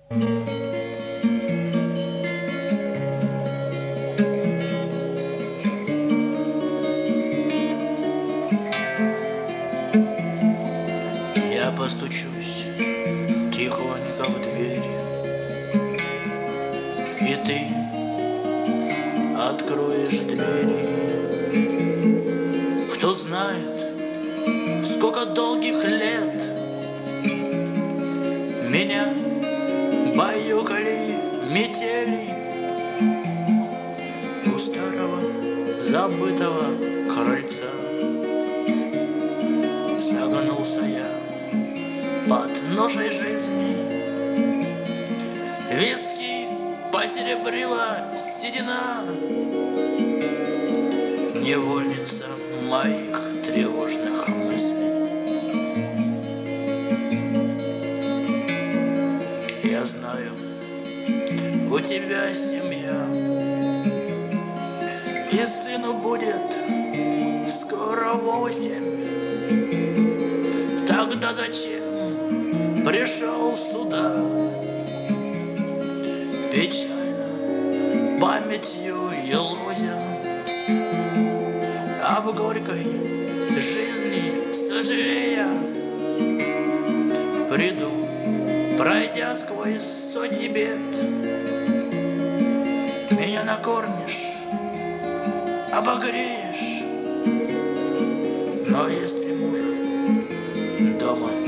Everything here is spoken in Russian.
Я постучусь тихонько в дверь, и ты откроешь двери. Кто знает, сколько долгих лет меня баюкали метели у старого забытого крыльца. Согнулся я под ношей жизни, виски посеребрила седина, невольница моих тревожных мыслей. Я знаю, у тебя семья, и сыну будет скоро 8. Тогда зачем пришел сюда? Печально памятью елозя об горькой жизни сожалея. Приду, пройдя сквозь сотни бед, меня накормишь, обогреешь, но если мужа дома